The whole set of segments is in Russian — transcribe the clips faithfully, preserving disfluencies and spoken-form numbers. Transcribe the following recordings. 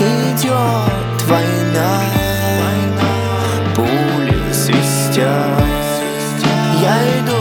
Идет война, пули свистят, я иду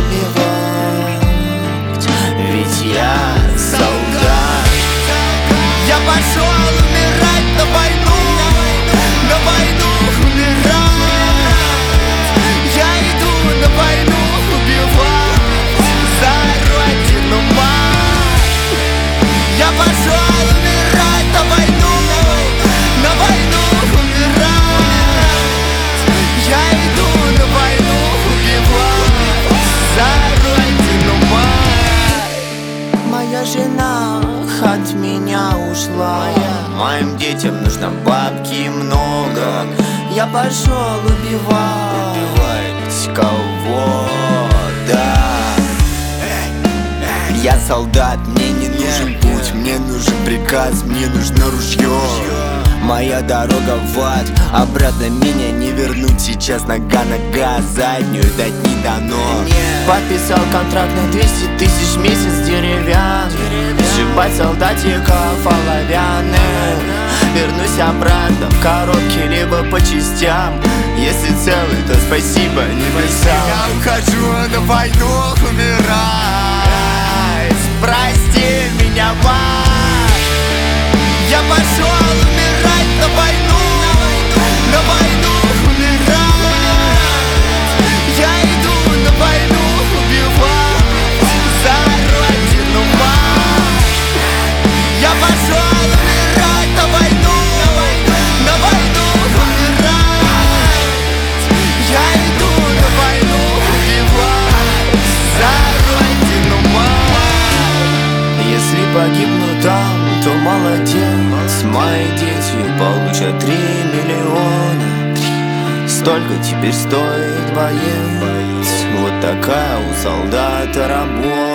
убивать, ведь я солдат. Я пошел умирать на войну, на войну умирать. Я иду на войну убивать за родину мать. Я пошел умирать на войну, на войну умирать. Я иду на войну убивать за родину мать. Моя жена от меня ушла, моим детям нужно бабки много. Я пошел убивать кого-то. Я солдат, мне не нужен путь, мне нужен приказ, мне нужно ружье. Моя дорога в ад, обратно меня не вернуть. Сейчас нога на газ, заднюю дать не дано. Подписал контракт на двести тысяч в месяц деревян. Сшибать солдатиков оловянных. Вернусь обратно в коробке, либо по частям. Если целый, то спасибо небесам. Я ухожу на войну умирать. Прости меня, мать. Я пошел умирать на войну, на войну умирать. Я иду на войну убивать за родину мать. Я пошел умирать на войну, на войну умирать. Я иду на войну убивать за родину мать. Если погибну там, то молодец. Мои дети получат три миллиона. Столько теперь стоит боец. Вот такая у солдата работа.